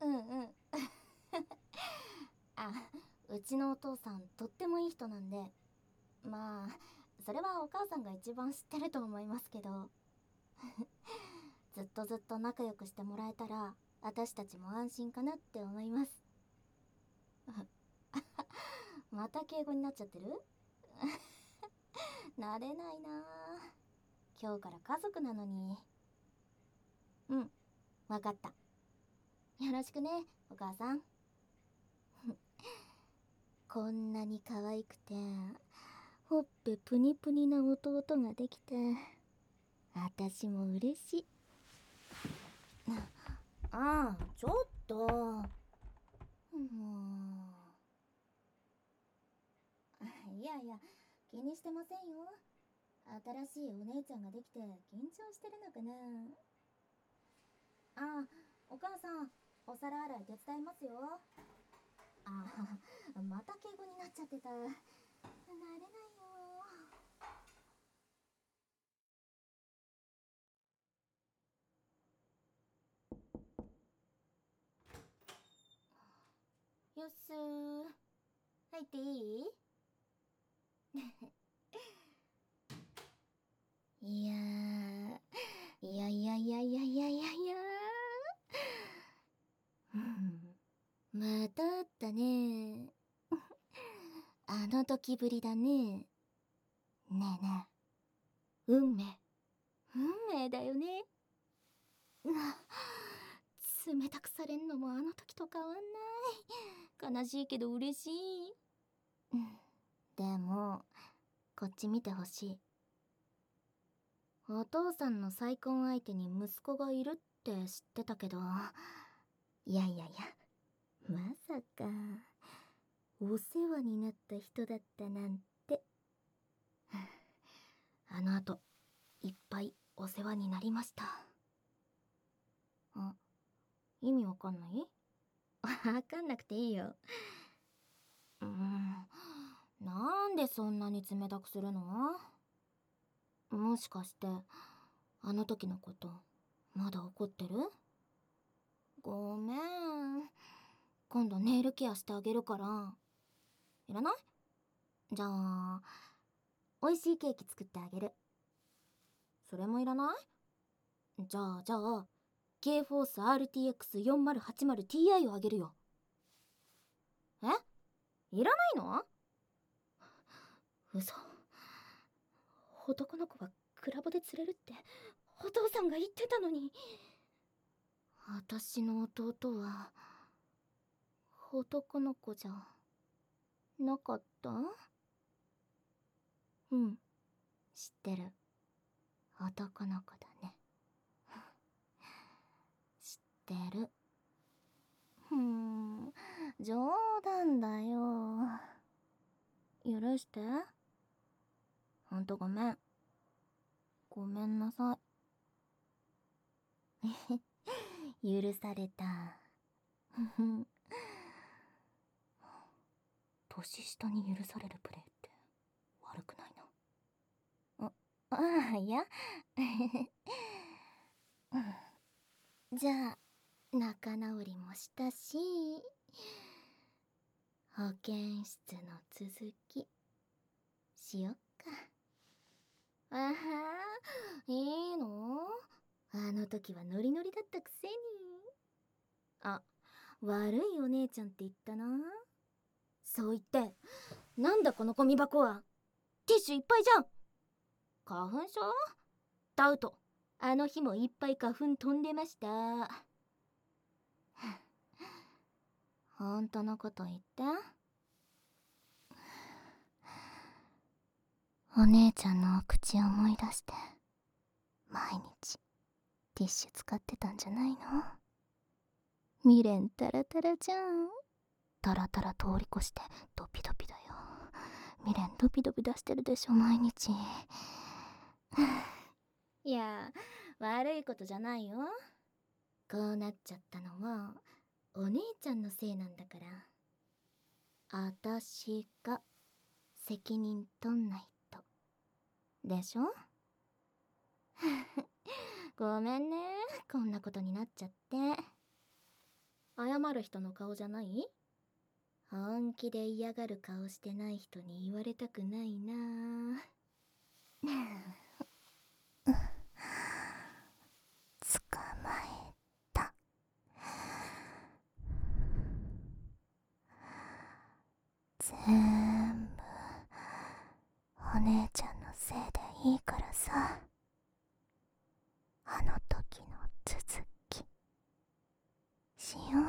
うんうん。あ、うちのお父さんとってもいい人なんで、まあそれはお母さんが一番知ってると思いますけど、ずっとずっと仲良くしてもらえたら私たちも安心かなって思います。また敬語になっちゃってる。慣れないな。今日から家族なのに。うん、わかった。よろしくね、お母さん。こんなに可愛くてほっぺプニプニな弟ができて、私も嬉しい。ああ、ちょっと。もう。いやいや、気にしてませんよ。新しいお姉ちゃんができて緊張してるのかな。ああ、お母さん、お皿洗い手伝いますよ。ああ、また敬語になっちゃってた。慣れないよ。よっすー。入っていい？いやー、いやいやいやいやいやいやいやまた会ったね。あの時ぶりだね。ねえねえ、運命。運命だよね。冷たくされんのもあの時と変わんない。悲しいけど嬉しい。でもこっち見てほしい。お父さんの再婚相手に息子がいるって知ってたけど、いやいやいや、まさかお世話になった人だったなんて。あの後いっぱいお世話になりました。あ、意味わかんない？わかんなくていいよ。なんでそんなに冷たくするの？もしかしてあの時のことまだ怒ってる？ごめん、今度ネイルケアしてあげるから。いらない？じゃあ美味しいケーキ作ってあげる。それもいらない？じゃあ K-FORCE RTX4080Ti をあげるよ。え、いらないの？嘘。男の子はクラブで釣れるってお父さんが言ってたのに。私の弟は男の子じゃなかった？うん、知ってる。男の子だね。知ってる。冗談だよ。許して。ほんとごめん。ごめんなさい。許された。年下に許されるプレイって悪くないな。ああ、いや。じゃあ仲直りもしたし、保健室の続きしよっか。あはいいの？あの時はノリノリだったくせに。あ、悪いお姉ちゃんって言ったな。そう言って、なんだこのゴミ箱は。ティッシュいっぱいじゃん。花粉症？ダウト。あの日もいっぱい花粉飛んでました。本当のこと言って。お姉ちゃんのお口思い出して毎日ティッシュ使ってたんじゃないの？未練タラタラじゃん。タラタラ通り越してドピドピだよ。未練ドピドピ出してるでしょ毎日。いや、悪いことじゃないよ。こうなっちゃったのはお姉ちゃんのせいなんだから。あたしが責任取んないと。でしょ？ごめんね、こんなことになっちゃって。 謝る人の顔じゃない？本気で嫌がる顔してない人に言われたくないな。 捕まえた。全部お姉ちゃんのせいでいいからさ。あの時の続きしよう。